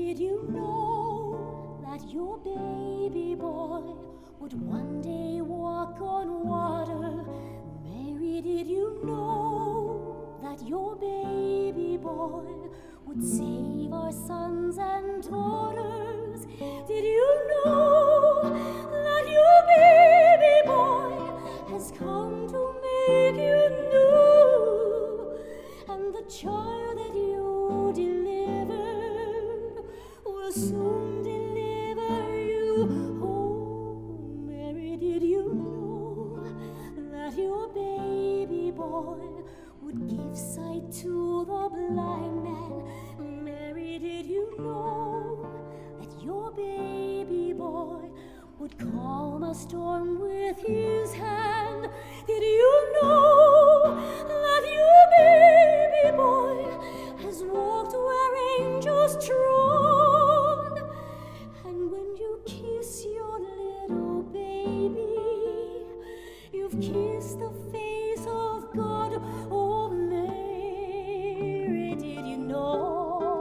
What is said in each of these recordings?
did you know that your baby boy would one day walk on water? Mary, did you know that your baby boy would save our sons and daughters? Did you know that your baby boy has come to make you new? And the child that you delivered will soon deliver you. Oh, Mary, did you know that your baby boy would give sight to the blind man? Mary, did you know that your baby boy would calm a storm with his hand? Did you know that your baby boy has walked where angels trod? And when you kiss your little baby, you've kissed the face of God. Oh, Mary, did you know?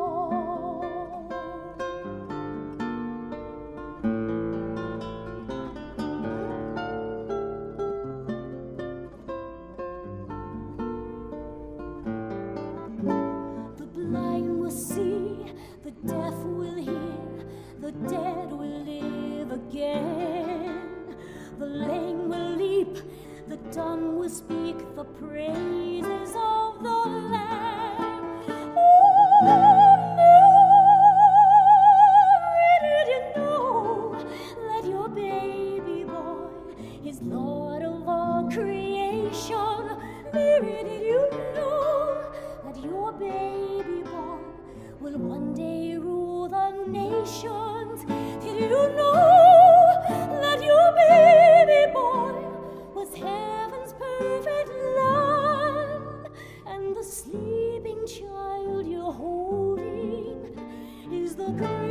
The blind will see, the deaf will hear, the dead will live again. The lame will leap, the dumb will speak the praises of the Lamb. Oh, Mary, did you know that your baby boy is Lord of all creation? Mary, did you know that your baby boy will one day rule the nations? Did you know that your baby boy was heaven's perfect lamb? And the sleeping child you're holding is the great